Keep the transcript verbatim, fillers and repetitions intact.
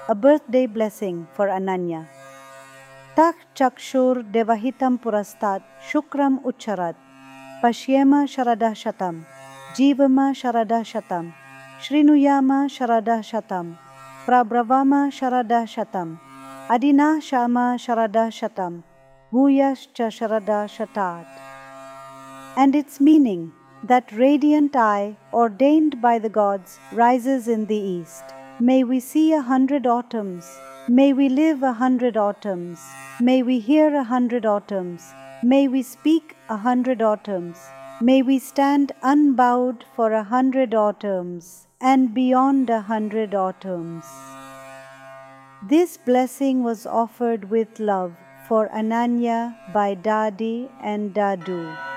a birthday blessing for Ananya. Tak chakshur devahitam purastat shukram ucharat pashyema sharada shatam jivama sharada shatam shrinuyama sharada shatam prabravama sharada shatam adina shama sharada shatam bhuyascha sharada shatat. And its meaning, that radiant eye ordained by the gods rises in the east. May we see a hundred autumns. May we live a hundred autumns. May we hear a hundred autumns. May we speak a hundred autumns. May we stand unbowed for a hundred autumns and beyond a hundred autumns. This blessing was offered with love for Ananya by Dadi and Dadu.